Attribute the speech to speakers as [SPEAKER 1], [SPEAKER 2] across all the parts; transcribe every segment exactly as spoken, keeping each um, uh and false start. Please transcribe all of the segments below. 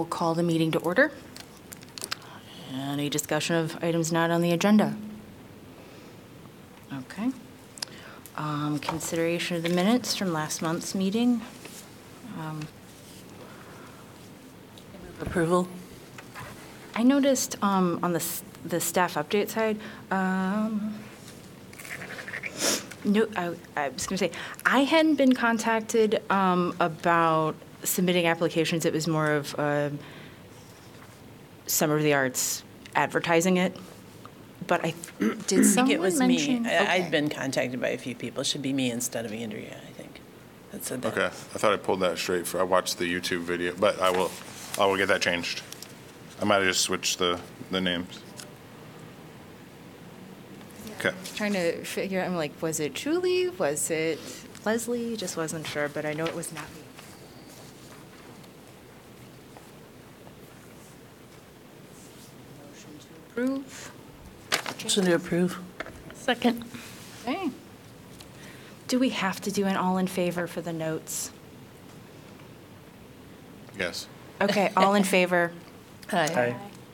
[SPEAKER 1] call the meeting to order. Any discussion of items not on the agenda? Okay. Um, Consideration of the minutes from last month's meeting. Um,
[SPEAKER 2] Approval.
[SPEAKER 1] I noticed um, on the, s- the staff update side, um, no, I, I was going to say, I hadn't been contacted um, about submitting applications. It was more of uh, Summer of the Arts advertising it. But I, did
[SPEAKER 2] I
[SPEAKER 1] someone
[SPEAKER 2] think it was
[SPEAKER 1] mention?
[SPEAKER 2] me. I-
[SPEAKER 1] Okay.
[SPEAKER 2] I'd been contacted by a few people. It should be me instead of Andrea, I think. That said that.
[SPEAKER 3] Okay, I thought I pulled that straight for, I watched the YouTube video, but I will, I will get that changed. I might have just switched the, the names. Okay.
[SPEAKER 1] Trying to figure out, I'm like, was it Julie? Was it Leslie? Just wasn't sure, but I know it was not me. Motion to approve.
[SPEAKER 2] Motion to approve.
[SPEAKER 4] Second.
[SPEAKER 1] Okay. Do we have to do an all in favor for the notes?
[SPEAKER 3] Yes.
[SPEAKER 1] Okay, all in favor.
[SPEAKER 2] Aye.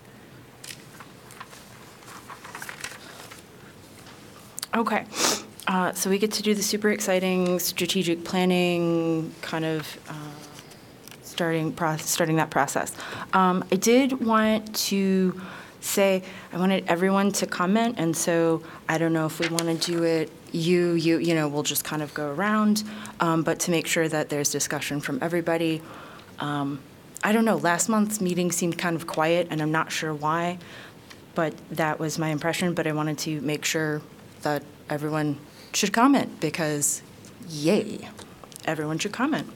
[SPEAKER 1] Okay, uh, so we get to do the super exciting strategic planning, kind of uh, starting pro- starting that process. Um, I did want to say I wanted everyone to comment, and so I don't know if we want to do it. You, you, you know, we'll just kind of go around, um, but to make sure that there's discussion from everybody. Um, I don't know. Last month's meeting seemed kind of quiet, and I'm not sure why, but that was my impression. But I wanted to make sure that everyone should comment because, yay, everyone should comment.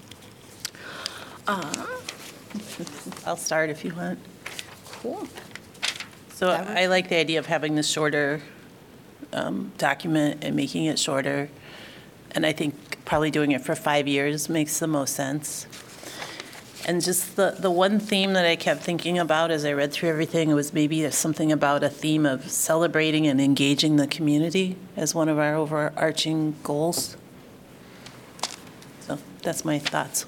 [SPEAKER 1] Uh,
[SPEAKER 2] I'll start if you want.
[SPEAKER 1] cool.
[SPEAKER 2] So
[SPEAKER 1] That
[SPEAKER 2] I like the idea of having the shorter um, document and making it shorter. And I think probably doing it for five years makes the most sense. And just the, the one theme that I kept thinking about as I read through everything was maybe something about a theme of celebrating and engaging the community as one of our overarching goals. So that's my thoughts.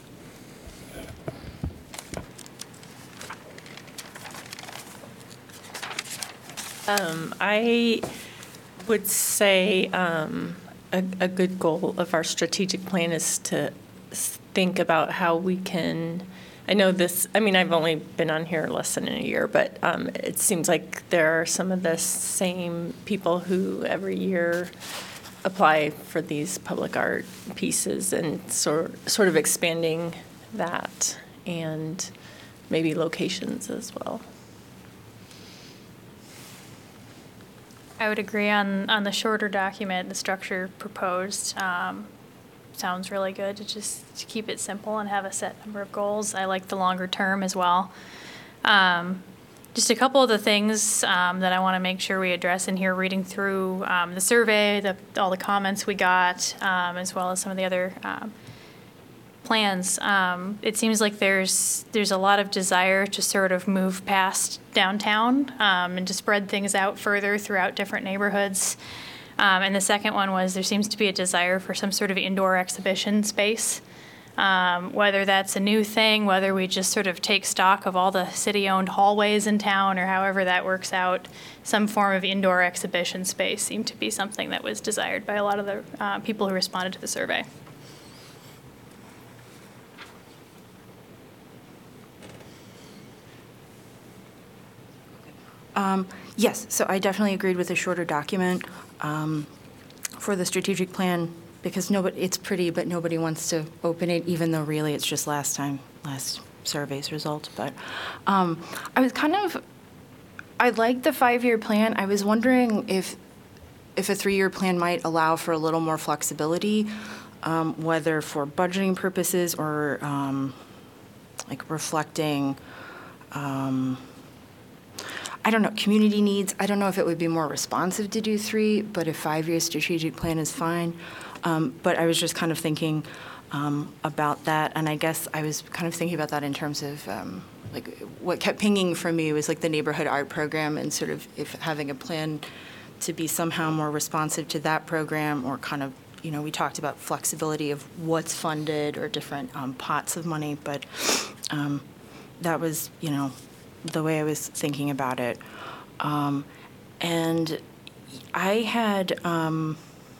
[SPEAKER 4] Um, I would say um, a, a good goal of our strategic plan is to s- think about how we can. I know this, I mean, I've only been on here less than a year, but um, it seems like there are some of the same people who every year apply for these public art pieces and sort, sort of expanding that and maybe locations as well.
[SPEAKER 5] I would agree on, on the shorter document, the structure proposed um, sounds really good to just to keep it simple and have a set number of goals. I like the longer term as well. Um, just a couple of the things um, that I want to make sure we address in here, reading through um, the survey, the, all the comments we got, um, as well as some of the other um, plans. Um, it seems like there's there's a lot of desire to sort of move past downtown um, and to spread things out further throughout different neighborhoods. Um, and the second one was there seems to be a desire for some sort of indoor exhibition space, um, whether that's a new thing, whether we just sort of take stock of all the city-owned hallways in town or however that works out. Some form of indoor exhibition space seemed to be something that was desired by a lot of the uh, people who responded to the survey.
[SPEAKER 1] Um, Yes, so I definitely agreed with a shorter document um, for the strategic plan because nobody, it's pretty, but nobody wants to open it, even though really it's just last time, last survey's results. But um, I was kind of, I like the five-year plan. I was wondering if, if a three-year plan might allow for a little more flexibility, um, whether for budgeting purposes or um, like reflecting um, I don't know, community needs. I don't know if it would be more responsive to do three, but a five-year strategic plan is fine. Um, but I was just kind of thinking um, about that, and I guess I was kind of thinking about that in terms of um, like what kept pinging for me was like the neighborhood art program and sort of if having a plan to be somehow more responsive to that program or kind of, you know, we talked about flexibility of what's funded or different um, pots of money, but um, that was, you know, the way I was thinking about it. Um, and I had, um,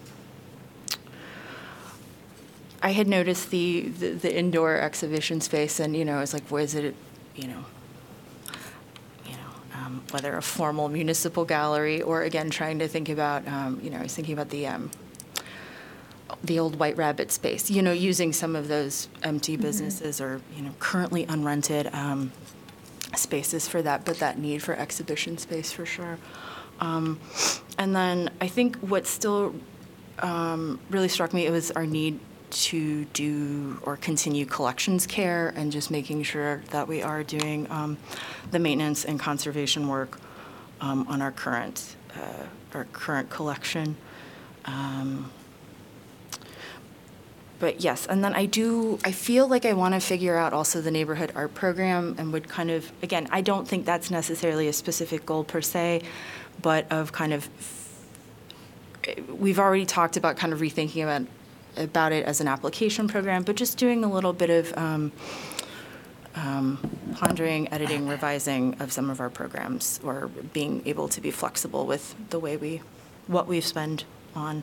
[SPEAKER 1] I had noticed the, the, the indoor exhibition space, and, you know, I was like, was it, you know, you know, um, whether a formal municipal gallery, or again, trying to think about, um, you know, I was thinking about the, um, the old White Rabbit space, you know, using some of those empty businesses or, you know, currently unrented um, spaces for that, but that need for exhibition space for sure. Um, and then I think what still um, really struck me, it was our need to do or continue collections care and just making sure that we are doing um, the maintenance and conservation work um, on our current uh, our current collection. Um, but yes, and then I do, I feel like I want to figure out also the neighborhood art program, and would kind of, again, I don't think that's necessarily a specific goal per se, but of kind of, we've already talked about kind of rethinking about about it as an application program, but just doing a little bit of um, um, pondering, editing, revising of some of our programs, or being able to be flexible with the way we, what we've spent on.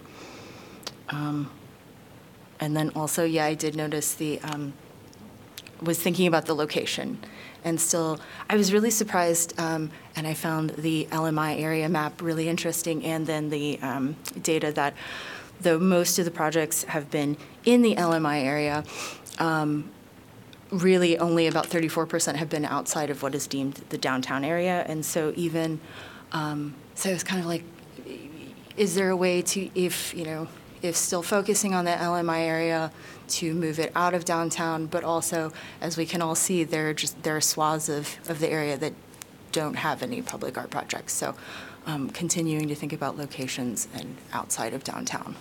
[SPEAKER 1] Um, and then also, yeah, I did notice the, um, was thinking about the location. And still, I was really surprised, um, and I found the L M I area map really interesting, and then the um, data that though most of the projects have been in the L M I area, um, really only about thirty-four percent have been outside of what is deemed the downtown area. And so even, um, so it's kind of like, is there a way to, if, you know, if still focusing on the L M I area, to move it out of downtown, but also, as we can all see, there are just, there are swaths of, of the area that don't have any public art projects. So um, continuing to think about locations and outside of downtown.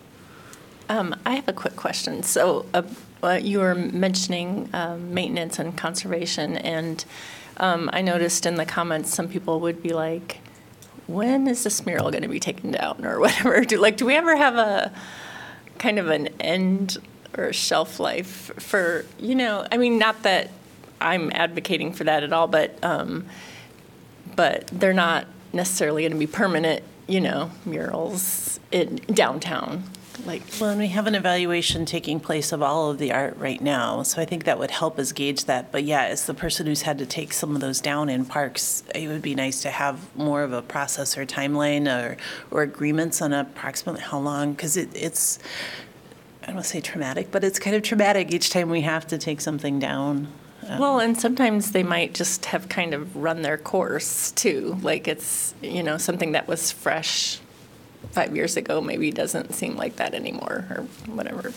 [SPEAKER 4] Um, I have a quick question. So uh, uh, you were mentioning um, maintenance and conservation, and um, I noticed in the comments some people would be like, when is this mural going to be taken down, or whatever? Do, like, do we ever have a kind of an end or a shelf life for, you know, I mean, not that I'm advocating for that at all, but um, but they're not necessarily going to be permanent, you know, murals in downtown. Like,
[SPEAKER 2] Well, and we have an evaluation taking place of all of the art right now, so I think that would help us gauge that. But yeah, as the person who's had to take some of those down in parks, it would be nice to have more of a process or timeline, or, or agreements on approximately how long, because it, it's, I don't want to say traumatic, but it's kind of traumatic each time we have to take something down. Um,
[SPEAKER 4] well, and sometimes they might just have kind of run their course too. Like, it's, you know, something that was fresh five years ago maybe doesn't seem like that anymore, or whatever.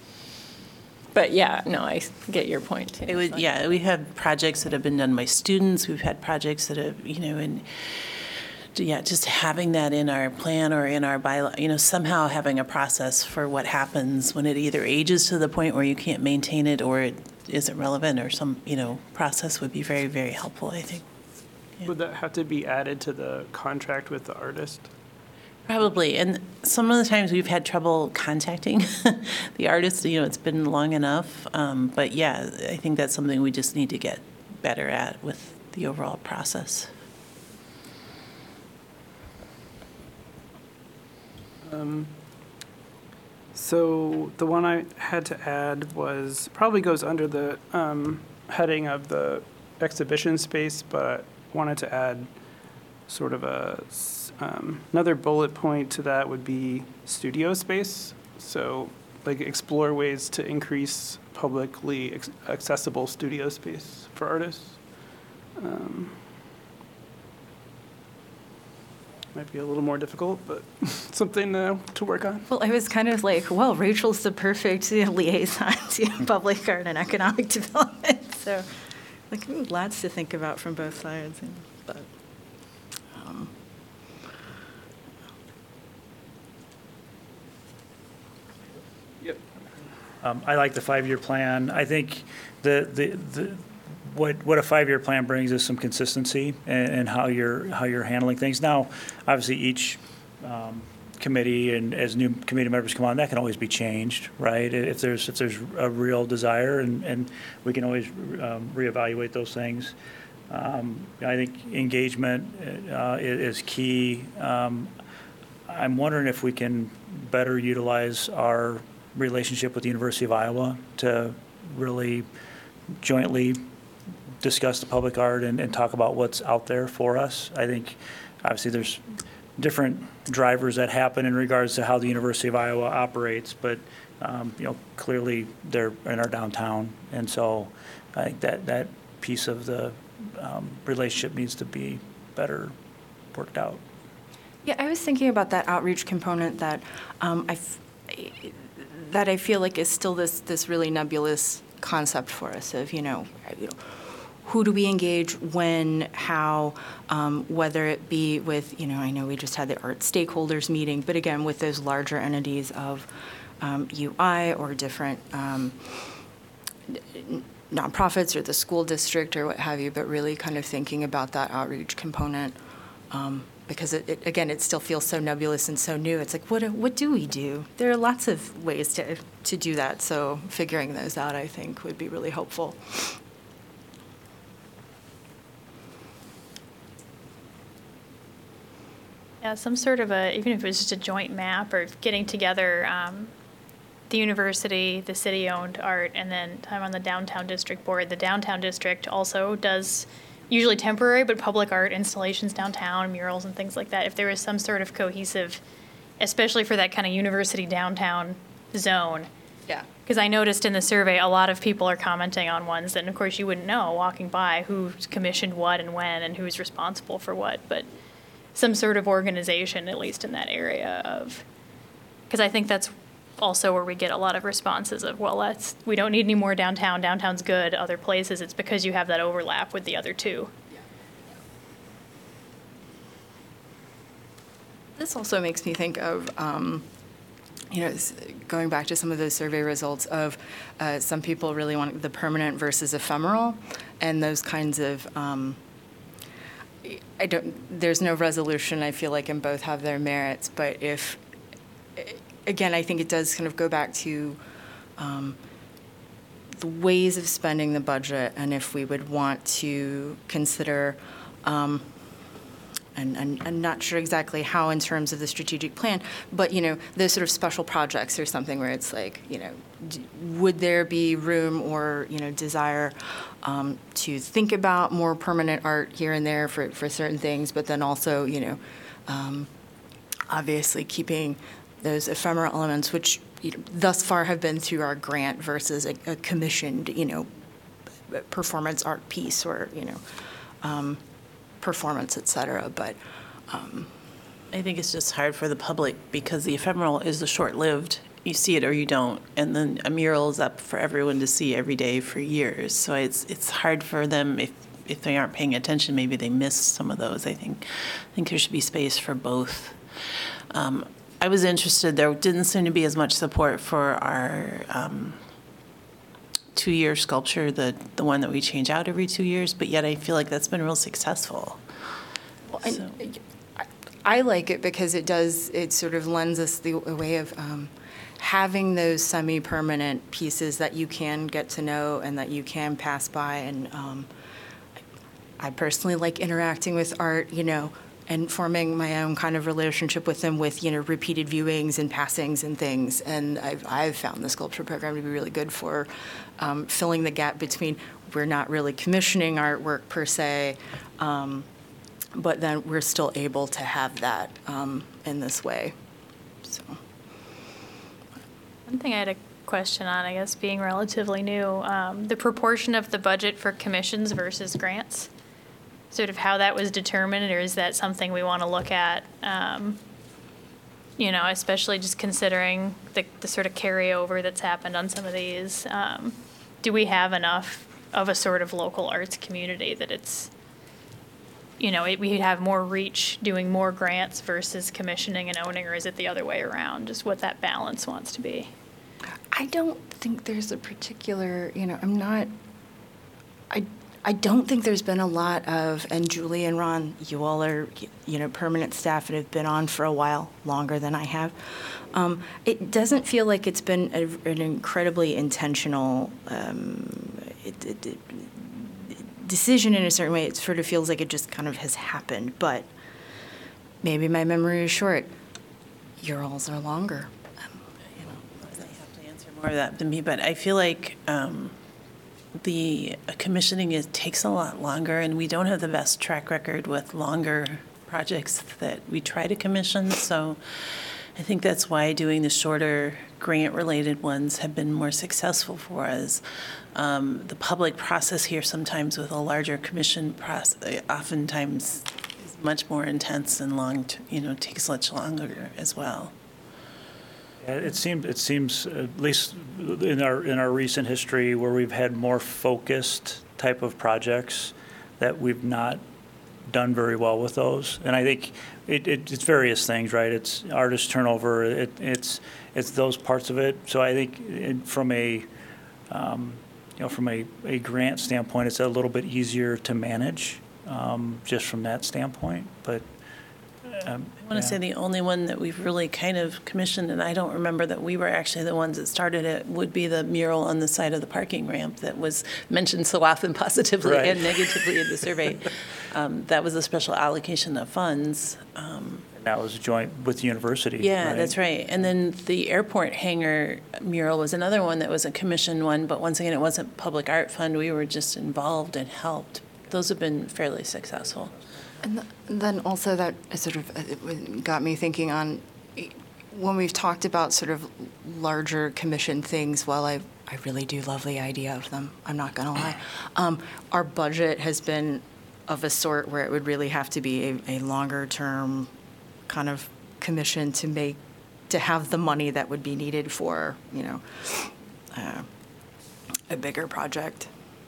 [SPEAKER 4] But yeah, no, I get your point too.
[SPEAKER 2] It would, yeah, we've had projects that have been done by students. We've had projects that have, you know, and yeah, just having that in our plan or in our bylaw, you know, somehow having a process for what happens when it either ages to the point where you can't maintain it, or it isn't relevant, or some, you know, process would be very, very helpful, I think. Yeah.
[SPEAKER 6] Would that have to be added to the contract with the artist?
[SPEAKER 2] Probably, and some of the times we've had trouble contacting the artists, you know, it's been long enough. Um, but yeah, I think that's something we just need to get better at with the overall process.
[SPEAKER 6] Um, so the one I had to add was, probably goes under the um, heading of the exhibition space, but wanted to add sort of a, um, another bullet point to that would be studio space. So like explore ways to increase publicly ex- accessible studio space for artists. Um, might be a little more difficult, but something uh, to work on.
[SPEAKER 1] Well, I was kind of like, well, Rachel's the perfect you know, liaison to public art and economic development. So, like, ooh, lots to think about from both sides. And, but, um,
[SPEAKER 6] Yep.
[SPEAKER 7] Um, I like the five-year plan. I think the, the, the, what, what a five-year plan brings is some consistency in, in how you're, how you're handling things. Now, obviously, each um, committee and as new committee members come on, that can always be changed, right? If there's, if there's a real desire, and, and we can always um, reevaluate those things. Um, I think engagement uh, is, is key. Um, I'm wondering if we can better utilize our relationship with the University of Iowa to really jointly discuss the public art and, and talk about what's out there for us. I think obviously there's different drivers that happen in regards to how the University of Iowa operates, but um, you know, clearly they're in our downtown, and so I think that that piece of the um, relationship needs to be better worked out.
[SPEAKER 1] Yeah, I was thinking about that outreach component that um, I f- that I feel like is still this this really nebulous concept for us of, you know, you know, who do we engage, when, how, um, whether it be with, you know, I know we just had the art stakeholders meeting, but again, with those larger entities of um, U I or different um, nonprofits or the school district or what have you, but really kind of thinking about that outreach component. Um, because it, it, again, it still feels so nebulous and so new. It's like, what what do we do? There are lots of ways to to do that. So figuring those out, I think, would be really helpful.
[SPEAKER 5] Yeah, some sort of a, even if it was just a joint map or getting together, um, the university, the city-owned art, and then I'm on the downtown district board. The downtown district also does usually temporary, but public art installations downtown, murals and things like that. If there was some sort of cohesive, especially for that kind of university downtown zone.
[SPEAKER 1] Yeah.
[SPEAKER 5] Because I noticed in the survey, a lot of people are commenting on ones that, of course, you wouldn't know walking by who's commissioned what and when and who's responsible for what, but some sort of organization, at least in that area of, because I think that's also where we get a lot of responses of, well, let's, we don't need any more downtown, downtown's good, other places, it's because you have that overlap with the other two.
[SPEAKER 1] This also makes me think of, um, you know, s- going back to some of those survey results of uh, some people really want the permanent versus ephemeral, and those kinds of, um, I don't, there's no resolution, I feel like, and both have their merits, but if, again, I think it does kind of go back to um, the ways of spending the budget, and if we would want to consider, um, and, and I'm not sure exactly how in terms of the strategic plan, but, you know, those sort of special projects or something where it's like, you know, d- would there be room or, you know, desire um, to think about more permanent art here and there for, for certain things, but then also, you know, um, obviously keeping those ephemeral elements, which, you know, thus far have been through our grant versus a, a commissioned, you know, performance art piece or, you know, um, performance, et cetera. But um,
[SPEAKER 2] I think it's just hard for the public because the ephemeral is the short-lived. You see it or you don't, and then a mural is up for everyone to see every day for years. So it's it's hard for them if if they aren't paying attention. Maybe they miss some of those. I think I think there should be space for both. Um, I was interested. There didn't seem to be as much support for our um, two-year sculpture, the the one that we change out every two years. But yet I feel like that's been real successful.
[SPEAKER 1] Well, and
[SPEAKER 2] So-
[SPEAKER 1] I, I like it because it does, it sort of lends us the a way of um, having those semi-permanent pieces that you can get to know and that you can pass by. And um, I personally like interacting with art, you know, and forming my own kind of relationship with them with, you know, repeated viewings and passings and things. And I've, I've found the sculpture program to be really good for um, filling the gap between we're not really commissioning artwork per se, um, but then we're still able to have that um, in this way. So.
[SPEAKER 5] One thing I had a question on, I guess, being relatively new, um, the proportion of the budget for commissions versus grants, sort of how that was determined, or is that something we want to look at? Um, you know, especially just considering the, the sort of carryover that's happened on some of these. Um, do we have enough of a sort of local arts community that it's, you know, it, we have more reach doing more grants versus commissioning and owning, or is it the other way around? Just what that balance wants to be.
[SPEAKER 1] I don't think there's a particular, you know, I'm not, I, I don't think there's been a lot of, and Julie and Ron, you all are, you know, permanent staff and have been on for a while, longer than I have. Um, it doesn't feel like it's been a, an incredibly intentional um, it, it, it, decision in a certain way. It sort of feels like it just kind of has happened, but maybe my memory is short. Your alls are longer. Um, you know.
[SPEAKER 2] You have to answer more of that than me, but I feel like um, the commissioning is, takes a lot longer, and we don't have the best track record with longer projects that we try to commission. So I think that's why doing the shorter grant-related ones have been more successful for us. Um, the public process here sometimes with a larger commission process, oftentimes is much more intense and long, to, you know, takes much longer as well.
[SPEAKER 7] Yeah, It seems, it seems, at least in our, in our recent history, where we've had more focused type of projects, that we've not done very well with those. And I think it, it, it's various things, right? It's artist turnover, it, it's, it's those parts of it. So I think it, from a, um, you know, from a, a grant standpoint, it's a little bit easier to manage, um, just from that standpoint, but. Um,
[SPEAKER 2] I want to say the only one that we've really kind of commissioned, and I don't remember that we were actually the ones that started it, would be the mural on the side of the parking ramp that was mentioned so often positively
[SPEAKER 7] Right.
[SPEAKER 2] and negatively in the survey. Um, that was a special allocation of funds. Um,
[SPEAKER 7] That was joint with the university.
[SPEAKER 2] yeah, that's right. And then the airport hangar mural was another one that was a commissioned one, but once again, it wasn't public art fund. We were just involved and helped. Those have been fairly successful.
[SPEAKER 1] And th- then also that sort of uh, it got me thinking on when we've talked about sort of larger commission things. While I I really do love the idea of them, I'm not going to lie. Um, our budget has been of a sort where it would really have to be a, a longer term kind of commission to make to have the money that would be needed for, you know, uh, a bigger project.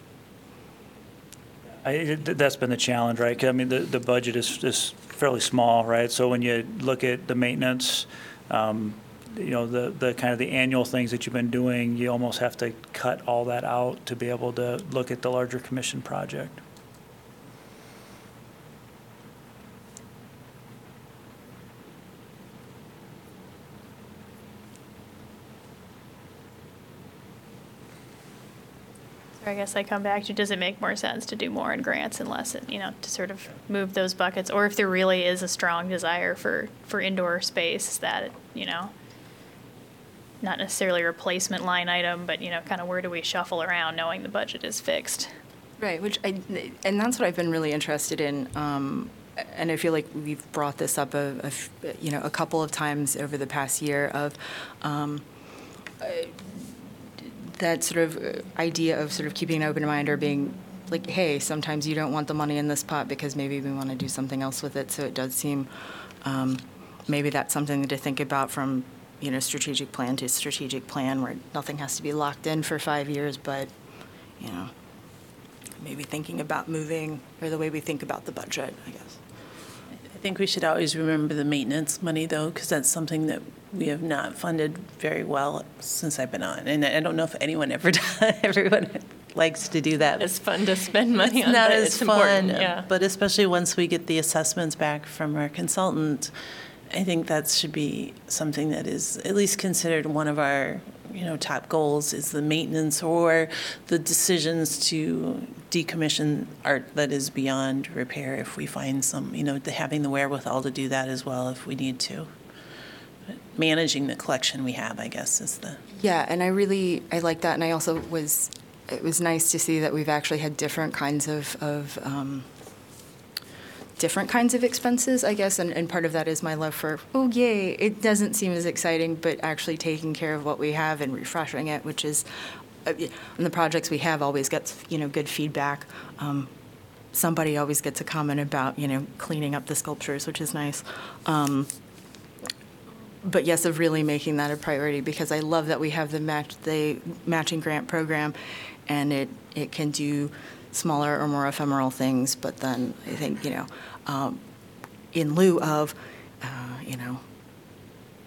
[SPEAKER 7] I, it- that's been the challenge, right? 'Cause, I mean, the, the budget is, is fairly small, right? So when you look at the maintenance, um, you know, the, the kind of the annual things that you've been doing, you almost have to cut all that out to be able to look at the larger commission project.
[SPEAKER 5] So I guess I come back to, does it make more sense to do more in grants and less, in, you know, to sort of move those buckets? Or if there really is a strong desire for, for indoor space that, you know, not necessarily a replacement line item, but, you know, kind of where do we shuffle around knowing the budget is fixed?
[SPEAKER 1] Right, which I, and that's what I've been really interested in. Um, and I feel like we've brought this up a, a f- you know, a couple of times over the past year of um, uh, that sort of uh, idea of sort of keeping an open mind or being like, hey, sometimes you don't want the money in this pot because maybe we want to do something else with it. So it does seem um, maybe that's something to think about from, you know, strategic plan to strategic plan, where nothing has to be locked in for five years, but, you know, maybe thinking about moving, or the way we think about the budget, I guess.
[SPEAKER 2] I think we should always remember the maintenance money, though, because that's something that we have not funded very well since I've been on. And I don't know if anyone ever does. Everyone likes to do that.
[SPEAKER 4] It's fun to spend money
[SPEAKER 2] It's
[SPEAKER 4] on,
[SPEAKER 2] not
[SPEAKER 4] but
[SPEAKER 2] as
[SPEAKER 4] it's
[SPEAKER 2] fun,
[SPEAKER 4] important, yeah.
[SPEAKER 2] but especially once we get the assessments back from our consultant, I think that should be something that is at least considered one of our, you know, top goals, is the maintenance or the decisions to decommission art that is beyond repair if we find some, you know, the, having the wherewithal to do that as well if we need to. But managing the collection we have, I guess, is the...
[SPEAKER 1] Yeah, and I really, I like that, and I also was, it was nice to see that we've actually had different kinds of, of um, different kinds of expenses, I guess, and, and part of that is my love for, oh, yay, it doesn't seem as exciting, but actually taking care of what we have and refreshing it, which is, uh, and the projects we have always gets, you know, good feedback. Um, somebody always gets a comment about, you know, cleaning up the sculptures, which is nice. Um, but yes, of really making that a priority, because I love that we have the match, the matching grant program, and it, it can do smaller or more ephemeral things, but then I think, you know, um, in lieu of, uh, you know,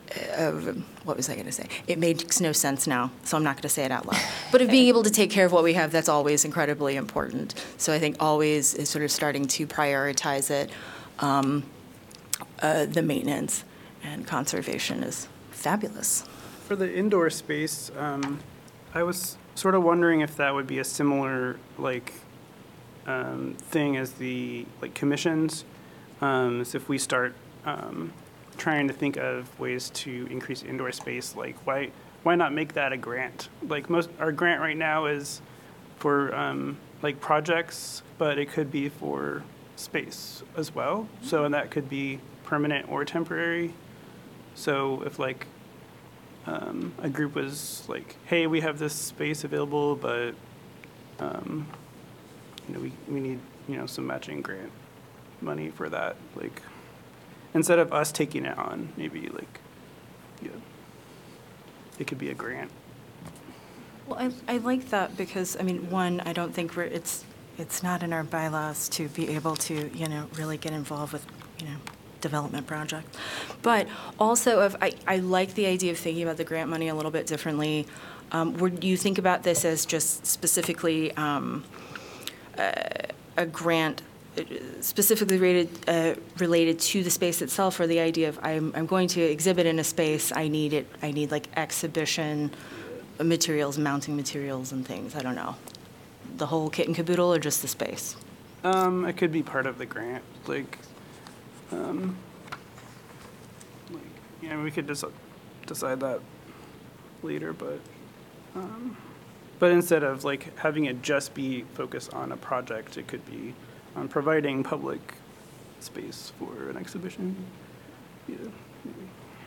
[SPEAKER 1] of, what was I going to say? It makes no sense now, so I'm not going to say it out loud. But of being able to take care of what we have, that's always incredibly important. So I think always is sort of starting to prioritize it. Um, uh, the maintenance and conservation is fabulous.
[SPEAKER 6] For the indoor space, um, I was sort of wondering if that would be a similar, like, um, thing as the, like, commissions. Um, so if we start, um, trying to think of ways to increase indoor space, like, why, why not make that a grant? Like, most, our grant right now is for, um, like, projects, but it could be for space as well. So, and that could be permanent or temporary. So if, like, um, a group was like, hey, we have this space available, but, um, you know, we, we need, you know, some matching grant money for that. Like, instead of us taking it on, maybe, like, yeah, it could be a grant.
[SPEAKER 1] Well, I, I like that because, I mean, one, I don't think we're, it's, it's not in our bylaws to be able to, you know, really get involved with, you know, development project. But also, if I, I like the idea of thinking about the grant money a little bit differently. Um, would you think about this as just specifically um, a, a grant uh, specifically rated, uh, related to the space itself, or the idea of I'm, I'm going to exhibit in a space, I need it, I need like exhibition materials, mounting materials and things, I don't know. The whole kit and caboodle, or just the space?
[SPEAKER 6] Um, it could be part of the grant, like, um, like, you know, we could just decide that later, but, um, but instead of like having it just be focused on a project, it could be on providing public space for an exhibition. Yeah, maybe.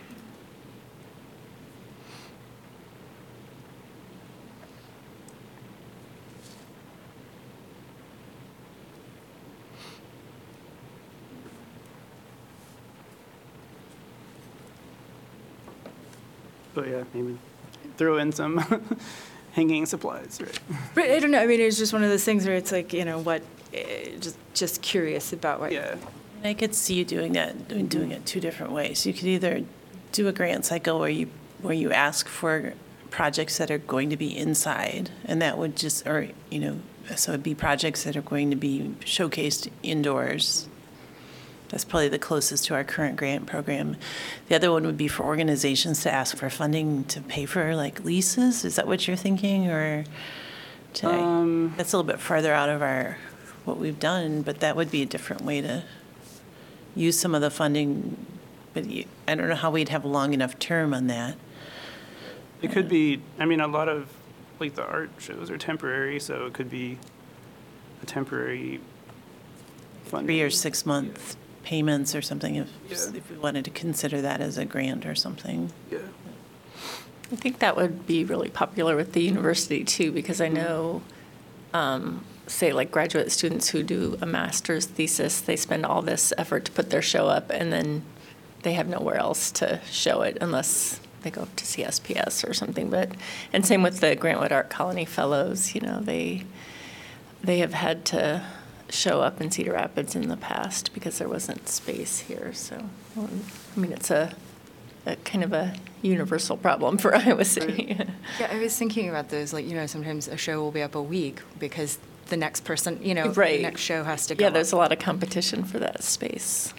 [SPEAKER 6] But yeah, maybe throw in some hanging supplies, right?
[SPEAKER 1] Right, I don't know, I mean, it's just one of those things where it's like, you know, what, eh, just, just curious about what.
[SPEAKER 6] Yeah.
[SPEAKER 2] I could see you doing that, doing doing it two different ways. You could either do a grant cycle where you, where you ask for projects that are going to be inside, and that would just, or, you know, so it'd be projects that are going to be showcased indoors. That's probably the closest to our current grant program. The other one would be for organizations to ask for funding to pay for like leases. Is that what you're thinking, or to,
[SPEAKER 6] Um,
[SPEAKER 2] that's a little bit farther out of our, what we've done, but that would be a different way to use some of the funding. But you, I don't know how we'd have a long enough term on that.
[SPEAKER 6] It could be, I mean, a lot of, like, the art shows are temporary, so it could be a temporary funding.
[SPEAKER 2] Three or six month payments or something, if,
[SPEAKER 6] Yeah.
[SPEAKER 2] if we wanted to consider that as a grant or something.
[SPEAKER 6] Yeah.
[SPEAKER 4] I think that would be really popular with the university too, because I know, um, say like graduate students who do a master's thesis, they spend all this effort to put their show up, and then they have nowhere else to show it unless they go to C S P S or something. But, and same with the Grantwood Art Colony Fellows, you know, they, they have had to show up in Cedar Rapids in the past because there wasn't space here. So, um, I mean, it's a, a kind of a universal problem for Iowa City.
[SPEAKER 1] Yeah, I was thinking about those, like, you know, sometimes a show will be up a week because the next person, you know,
[SPEAKER 4] Right.
[SPEAKER 1] the next show has to go
[SPEAKER 4] Yeah,
[SPEAKER 1] up.
[SPEAKER 4] there's a lot of competition for that space.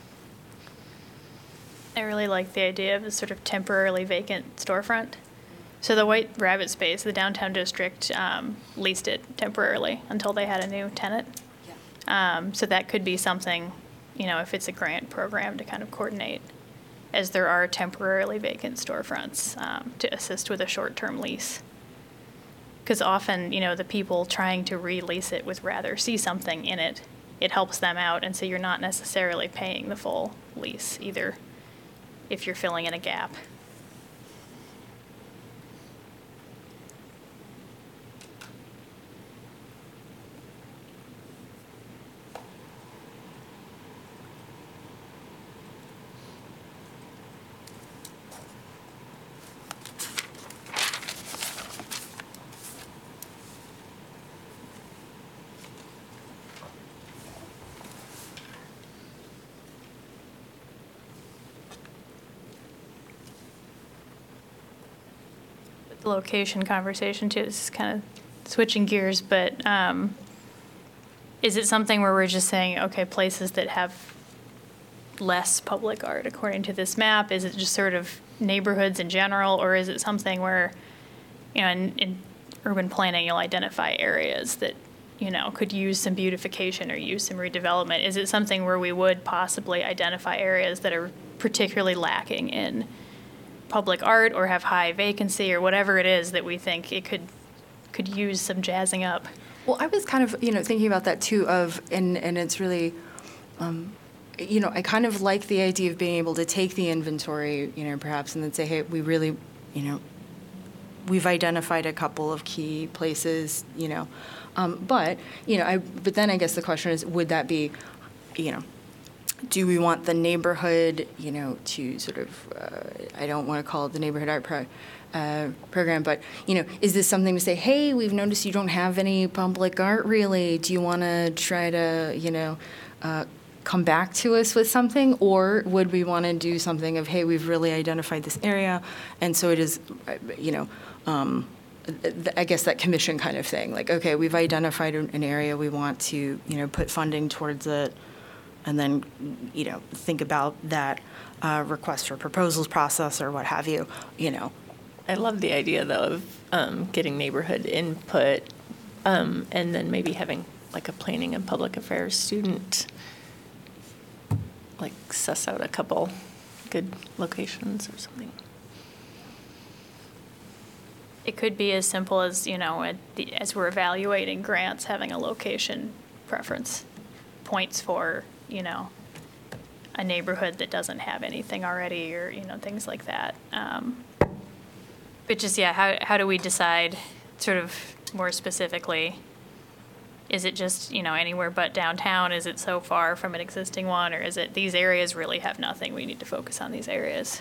[SPEAKER 5] I really like the idea of a sort of temporarily vacant storefront. So the White Rabbit space, the downtown district um, leased it temporarily until they had a new tenant. Um, so that could be something, you know, if it's a grant program to kind of coordinate, as there are temporarily vacant storefronts um, to assist with a short-term lease. Because often, you know, the people trying to release it would rather see something in it. It helps them out, and so you're not necessarily paying the full lease either if you're filling in a gap. the location conversation too. This is kind of switching gears, but um, is it something where we're just saying, okay, places that have less public art according to this map? Is it just sort of neighborhoods in general, or is it something where, you know, in, in urban planning, you'll identify areas that, you know, could use some beautification or use some redevelopment? Is it something where we would possibly identify areas that are particularly lacking in public art or have high vacancy or whatever it is that we think it could could use some jazzing up?
[SPEAKER 1] Well, I was kind of, you know, thinking about that too of, and, and it's really, um, you know, I kind of like the idea of being able to take the inventory, you know, perhaps, and then say, hey, we really, you know, we've identified a couple of key places, you know. Um, but, you know, I, but then I guess the question is, would that be, you know, do we want the neighborhood, you know, to sort of, uh, I don't want to call it the neighborhood art pro, uh, program, but, you know, is this something to say, hey, we've noticed you don't have any public art really. Do you want to try to, you know, uh, come back to us with something? Or would we want to do something of, hey, we've really identified this area, and so it is, uh, you know, um, I guess that commission kind of thing. Like, okay, we've identified an area, we want to, you know, put funding towards it, and then, you know, think about that uh, request for proposals process or what have you, you know.
[SPEAKER 4] I love the idea, though, of um, getting neighborhood input um, and then maybe having like a planning and public affairs student like suss out a couple good locations or something.
[SPEAKER 5] It could be as simple as, you know, at the, as we're evaluating grants, having a location preference, points for, you know, a neighborhood that doesn't have anything already, or, you know, things like that. Um, but just, yeah, how, how do we decide sort of more specifically? Is it just, you know, anywhere but downtown? Is it so far from an existing one? Or is it these areas really have nothing, we need to focus on these areas?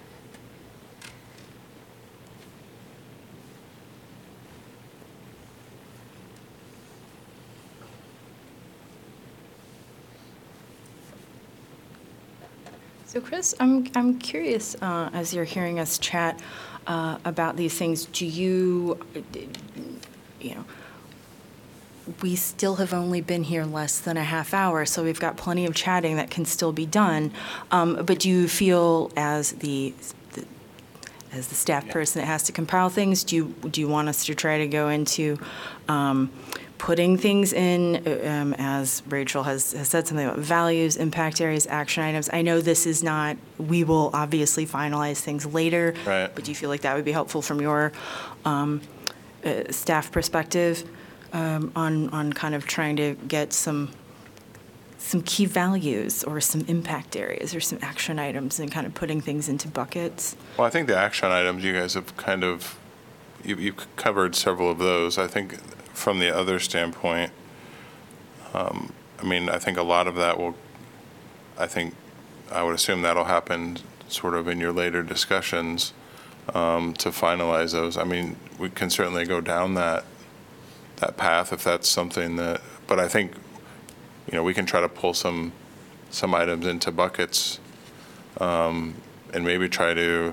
[SPEAKER 1] So Chris, I'm, I'm curious, uh, as you're hearing us chat uh, about these things, do you, you know, we still have only been here less than a half hour, so we've got plenty of chatting that can still be done. Um, but do you feel, as the, the as the staff person that has to compile things, do you do you want us to try to go into um, putting things in, um, as Rachel has, has said something about values, impact areas, action items? I know this is not, we will obviously finalize things later.
[SPEAKER 3] Right.
[SPEAKER 1] But do you feel like that would be helpful from your um, uh, staff perspective um, on, on kind of trying to get some, some key values or some impact areas or some action items and kind of putting things into buckets?
[SPEAKER 3] Well, I think the action items, you guys have kind of, you, you've covered several of those. I think from the other standpoint, um, I mean, I think a lot of that will, I think, I would assume that'll happen sort of in your later discussions um, to finalize those. I mean, we can certainly go down that, that path if that's something that, but I think, you know, we can try to pull some, some items into buckets um, and maybe try to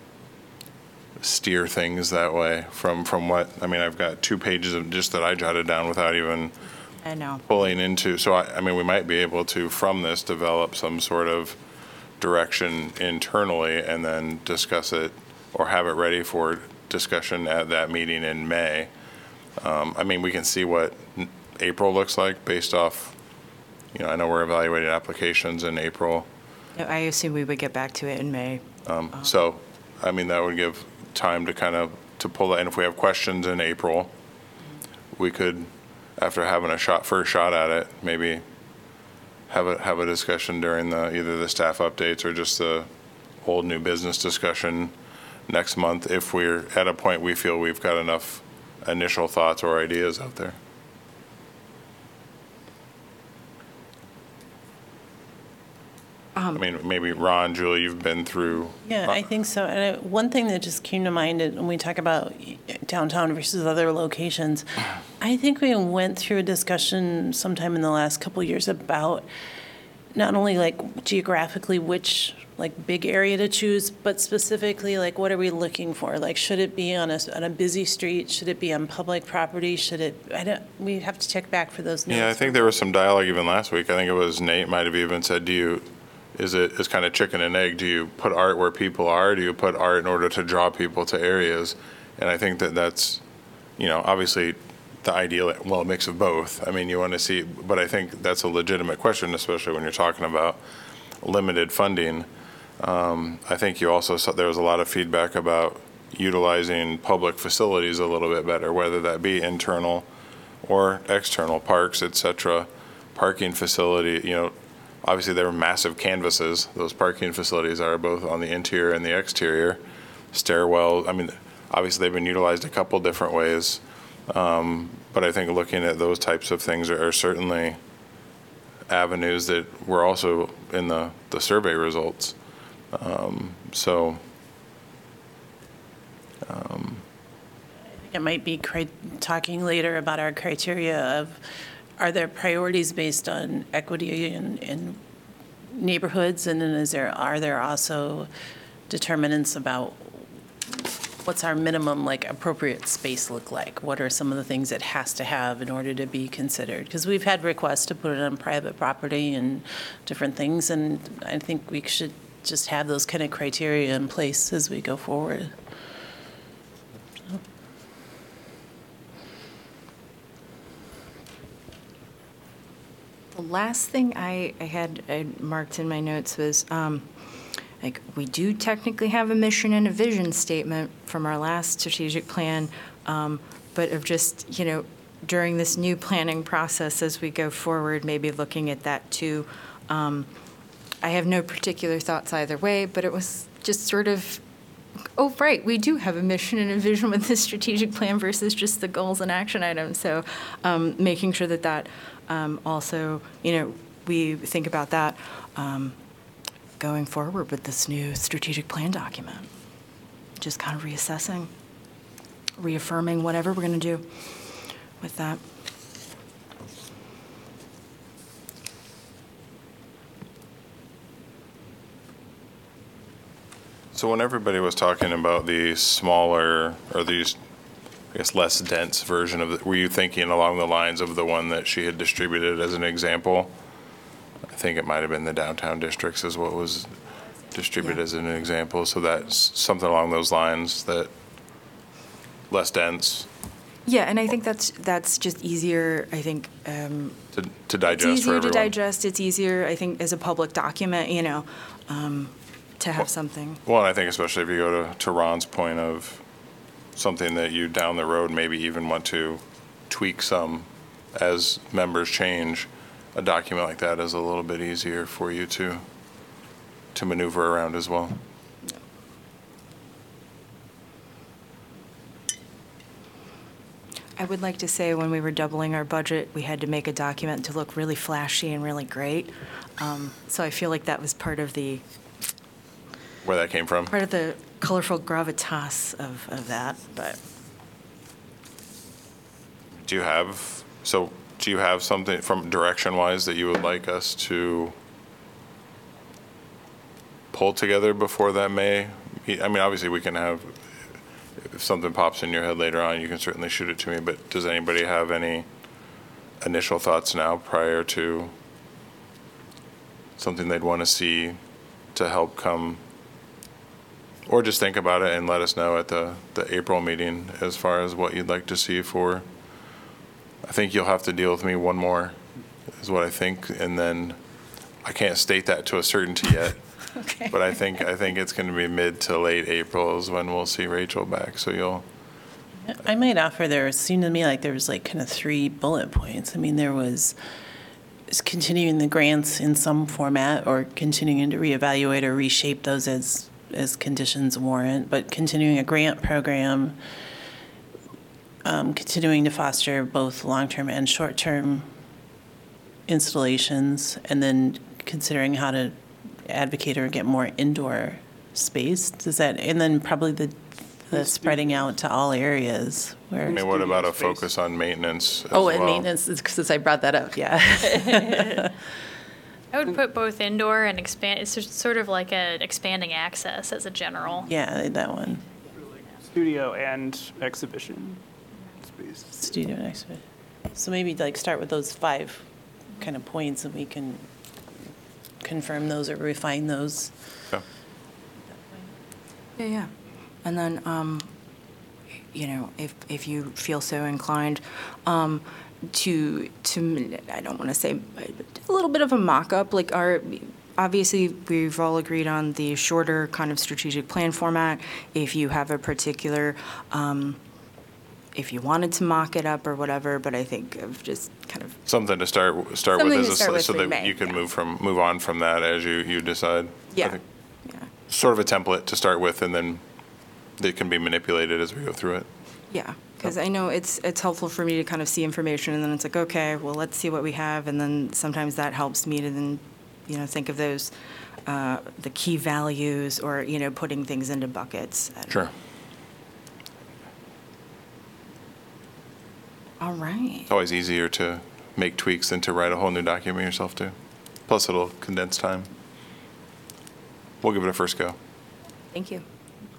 [SPEAKER 3] steer things that way from, from what, I mean, I've got two pages of just that I jotted down without even
[SPEAKER 1] I know.
[SPEAKER 3] pulling into, so I, I mean, we might be able to, from this, develop some sort of direction internally and then discuss it or have it ready for discussion at that meeting in May. Um, I mean, we can see what April looks like based off, you know, I know we're evaluating applications in April.
[SPEAKER 1] I assume we would get back to it in May.
[SPEAKER 3] Um, so, I mean, that would give time to kind of, to pull that, and if we have questions in April, we could, after having a shot, first shot at it, maybe have a, have a discussion during the, either the staff updates or just the old new business discussion next month, if we're at a point we feel we've got enough initial thoughts or ideas out there. I mean, maybe Ron, Julie, you've been through.
[SPEAKER 2] Yeah, I think so. And uh, one thing that just came to mind when we talk about downtown versus other locations, I think we went through a discussion sometime in the last couple of years about not only like geographically which like big area to choose, but specifically like what are we looking for? Like, should it be on a, on a busy street? Should it be on public property? Should it, I don't, we have to check back for those notes.
[SPEAKER 3] Yeah, I think there was some dialogue even last week. I think it was Nate might have even said, do you, is it, it's kind of chicken and egg. Do you put art where people are? Do you put art in order to draw people to areas? And I think that that's, you know, obviously the ideal, well, a mix of both. I mean, you want to see, but I think that's a legitimate question, especially when you're talking about limited funding. Um, I think you also saw there was a lot of feedback about utilizing public facilities a little bit better, whether that be internal or external, parks, et cetera. Parking facility, you know, obviously there are massive canvases. Those parking facilities are both on the interior and the exterior. Stairwell, I mean, obviously they've been utilized a couple different ways. Um, but I think looking at those types of things are, are certainly avenues that were also in the, the survey results. Um, so, um,
[SPEAKER 2] It might be cri- talking later about our criteria of, are there priorities based on equity in, in neighborhoods? And then is there, are there also determinants about what's our minimum, like, appropriate space look like? What are some of the things it has to have in order to be considered? Because we've had requests to put it on private property and different things, and I think we should just have those kind of criteria in place as we go forward.
[SPEAKER 1] The last thing I, I had I marked in my notes was, um, like, we do technically have a mission and a vision statement from our last strategic plan, um, but of just, you know, during this new planning process as we go forward, maybe looking at that too. Um, I have no particular thoughts either way, but it was just sort of, oh, right, we do have a mission and a vision with this strategic plan versus just the goals and action items. So um, making sure that that um, also, you know, we think about that um, going forward with this new strategic plan document. Just kind of reassessing, reaffirming whatever we're going to do with that.
[SPEAKER 3] So when everybody was talking about the smaller, or these, I guess, less dense version of it, were you thinking along the lines of the one that she had distributed as an example? I think it might have been the downtown districts is what was distributed
[SPEAKER 1] Yeah.
[SPEAKER 3] as an example. So that's something along those lines, that less dense
[SPEAKER 1] Yeah, and I think that's that's just easier, I think. Um,
[SPEAKER 3] to, to
[SPEAKER 1] it's
[SPEAKER 3] digest for
[SPEAKER 1] easier
[SPEAKER 3] everyone.
[SPEAKER 1] to digest. It's easier, I think, as a public document, you know, um, to have something.
[SPEAKER 3] Well, and I think especially if you go to, to Ron's point of something that you down the road maybe even want to tweak some as members change, a document like that is a little bit easier for you to to maneuver around as well.
[SPEAKER 1] I would like to say when we were doubling our budget, we had to make a document to look really flashy and really great. Um, so I feel like that was part of the
[SPEAKER 3] Where that came from?
[SPEAKER 1] part of the colorful gravitas of, of that. But
[SPEAKER 3] Do you have, so do you have something from direction-wise that you would like us to pull together before that May? I mean, obviously, we can have, if something pops in your head later on, you can certainly shoot it to me, but does anybody have any initial thoughts now prior to something they'd want to see to help come, or just think about it and let us know at the, the April meeting as far as what you'd like to see for, I think you'll have to deal with me one more, is what I think, and then I can't state that to a certainty yet.
[SPEAKER 1] okay.
[SPEAKER 3] But I think, I think it's going to be mid to late April is when we'll see Rachel back, so you'll,
[SPEAKER 2] I might offer, there seemed to me like there was like kind of three bullet points. I mean, there was is continuing the grants in some format or continuing to reevaluate or reshape those as, as conditions warrant, but continuing a grant program, um, continuing to foster both long-term and short-term installations, and then considering how to advocate or get more indoor space. Does that, and then probably the, the spreading out to all areas where.
[SPEAKER 3] I mean, what about a focus on maintenance as
[SPEAKER 2] Oh, and
[SPEAKER 3] well?
[SPEAKER 2] maintenance, since I brought that up, yeah.
[SPEAKER 5] I would put both indoor and expand, it's just sort of like a expanding access as a general.
[SPEAKER 2] Yeah, that one,
[SPEAKER 6] Studio and exhibition space.
[SPEAKER 2] studio and exhibit. So maybe like start with those five kind of points and we can confirm those or refine those.
[SPEAKER 3] Yeah.
[SPEAKER 1] Yeah, yeah. And then, um, you know, if, if you feel so inclined, um, to, to, I don't want to say, a little bit of a mock-up, like our, obviously, we've all agreed on the shorter kind of strategic plan format. If you have a particular, um, if you wanted to mock it up or whatever, but I think of just kind of,
[SPEAKER 3] Something to start, start with,
[SPEAKER 1] Something
[SPEAKER 3] as
[SPEAKER 1] to
[SPEAKER 3] a-
[SPEAKER 1] start with
[SPEAKER 3] so
[SPEAKER 1] in
[SPEAKER 3] that
[SPEAKER 1] May,
[SPEAKER 3] you can
[SPEAKER 1] yeah.
[SPEAKER 3] move from, move on from that as you, you decide. I
[SPEAKER 1] yeah,
[SPEAKER 3] think
[SPEAKER 1] yeah.
[SPEAKER 3] Sort of a template to start with, and then it can be manipulated as we go through it.
[SPEAKER 1] Yeah, because I know it's, it's helpful for me to kind of see information, and then it's like, okay, well, let's see what we have, and then sometimes that helps me to then, you know, think of those, uh, the key values, or, you know, putting things into buckets.
[SPEAKER 3] Sure.
[SPEAKER 1] All right.
[SPEAKER 3] It's always easier to make tweaks than to write a whole new document yourself, too. Plus, it'll condense time. We'll give it a first go.
[SPEAKER 1] Thank you.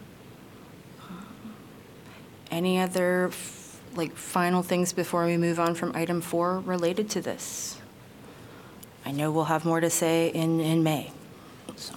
[SPEAKER 1] Any other, f- like, final things before we move on from item four related to this? I know we'll have more to say in, in May. so.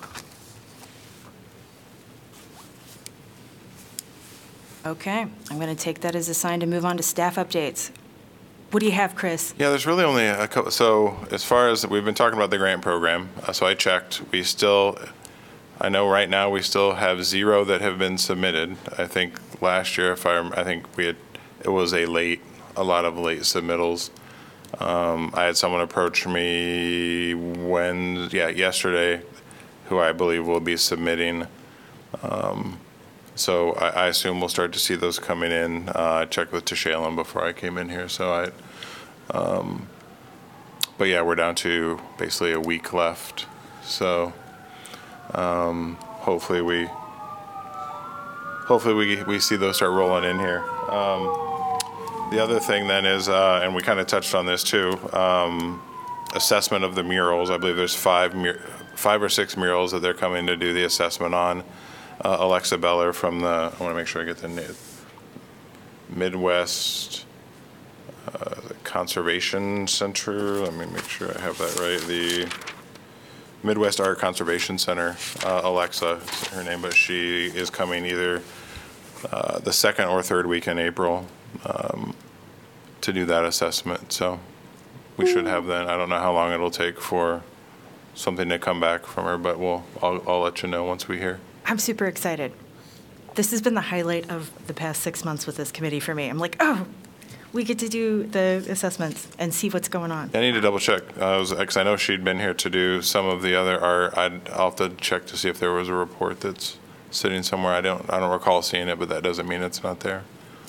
[SPEAKER 1] Okay, I'm going to take that as a sign to move on to staff updates. What do you have, Chris?
[SPEAKER 3] Yeah, there's really only a couple. So as far as, we've been talking about the grant program, uh, so I checked. We still, I know right now we still have zero that have been submitted. I think last year, if I, rem- I think we had, it was a late, a lot of late submittals. Um, I had someone approach me when, yeah, yesterday, who I believe will be submitting. Um, So I, I assume we'll start to see those coming in. Uh, I checked with Tashalem before I came in here, so I, um, but yeah, we're down to basically a week left. So, um, hopefully we, hopefully we, we see those start rolling in here. Um, the other thing then is, uh, and we kind of touched on this too, um, assessment of the murals. I believe there's five, mur- five or six murals that they're coming to do the assessment on. Uh, Alexa Beller from the, I want to make sure I get the name, Midwest uh, Conservation Center. Let me make sure I have that right. The Midwest Art Conservation Center, uh, Alexa is her name, but she is coming either uh, the second or third week in April um, to do that assessment. So we should have that. I don't know how long it'll take for something to come back from her, but we'll, I'll, I'll let you know once we hear.
[SPEAKER 1] I'm super excited. This has been the highlight of the past six months with this committee for me. I'm like, oh, we get to do the assessments and see what's going on.
[SPEAKER 3] I need to double check, because I know she'd been here to do some of the other art. I'd, I'll have to check to see if there was a report that's sitting somewhere. I don't, I don't recall seeing it, but that doesn't mean it's not there.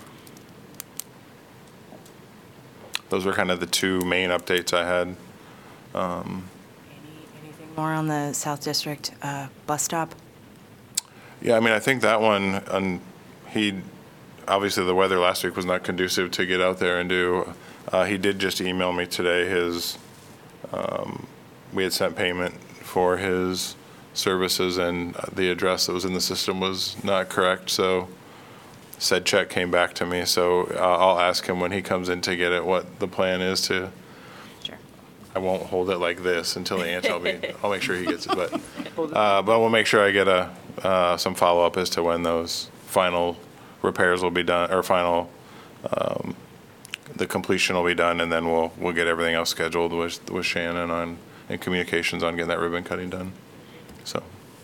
[SPEAKER 3] Those were kind of the two main updates I had. Um,
[SPEAKER 1] Any, anything more on the South District uh, bus stop?
[SPEAKER 3] Yeah, I mean, I think that one, um, he, obviously the weather last week was not conducive to get out there and do. Uh, he did just email me today his, um, we had sent payment for his services, and the address that was in the system was not correct, so said check came back to me. So uh, I'll ask him when he comes in to get it what the plan is to.
[SPEAKER 1] Sure.
[SPEAKER 3] I won't hold it like this until the answer. I'll be, I'll make sure he gets it, but, uh, but we'll make sure I get a, uh, some follow-up as to when those final repairs will be done, or final, um, the completion will be done, and then we'll, we'll get everything else scheduled with, with Shannon on, and communications on getting that ribbon cutting done. So.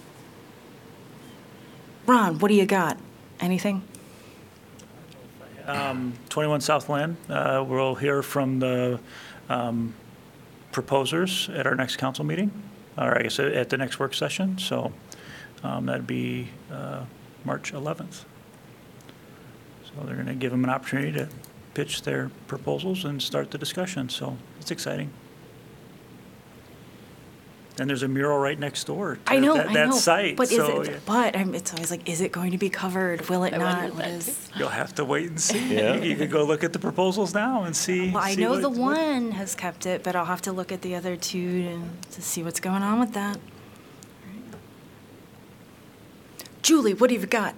[SPEAKER 1] Ron, what do you got? Anything?
[SPEAKER 7] Um, twenty-one Southland, uh, we'll hear from the um, proposers at our next council meeting, or I guess at the next work session, so um, that'd be uh, March eleventh. So they're going to give them an opportunity to pitch their proposals and start the discussion, so it's exciting. And there's a mural right next door to
[SPEAKER 1] I know,
[SPEAKER 7] that,
[SPEAKER 1] I
[SPEAKER 7] that
[SPEAKER 1] know.
[SPEAKER 7] site.
[SPEAKER 1] But is
[SPEAKER 7] so, yeah.
[SPEAKER 1] it, but I'm, it's always like, is it going to be covered? Will it
[SPEAKER 4] I
[SPEAKER 1] not?
[SPEAKER 4] wondered
[SPEAKER 1] What
[SPEAKER 4] that
[SPEAKER 1] is?
[SPEAKER 7] You'll have to wait and see.
[SPEAKER 8] Yeah.
[SPEAKER 7] You could go look at the proposals now and see.
[SPEAKER 1] Well, I
[SPEAKER 7] see
[SPEAKER 1] know
[SPEAKER 7] what-
[SPEAKER 1] the
[SPEAKER 7] what-
[SPEAKER 1] one has kept it, but I'll have to look at the other two to, to see what's going on with that. Julie, what have you got?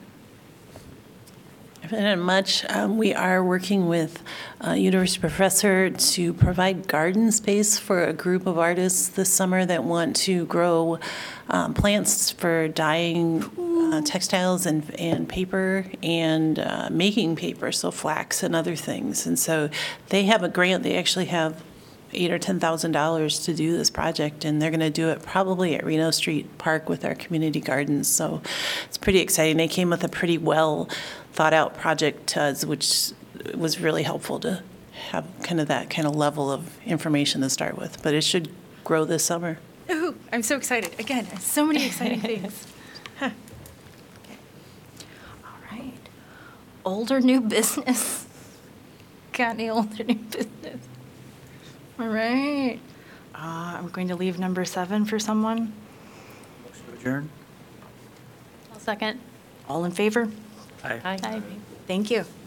[SPEAKER 2] Not much. Um, We are working with a university professor to provide garden space for a group of artists this summer that want to grow um, plants for dyeing uh, textiles and, and paper and uh, making paper, so flax and other things. And so they have a grant. They actually have eight or ten thousand dollars to do this project, and they're going to do it probably at Reno Street Park with our community gardens. So it's pretty exciting. They came with a pretty well thought out project, uh, which was really helpful to have kind of that kind of level of information to start with. But it should grow this summer.
[SPEAKER 1] Ooh, I'm so excited. Again, so many exciting things. Huh. Okay. All right. Old or new business? Got any old or new business? All right. Uh, I'm going to leave number seven for someone.
[SPEAKER 7] Adjourn.
[SPEAKER 5] I'll second.
[SPEAKER 1] All in favor?
[SPEAKER 7] Aye.
[SPEAKER 4] Aye.
[SPEAKER 5] Aye.
[SPEAKER 1] Thank you.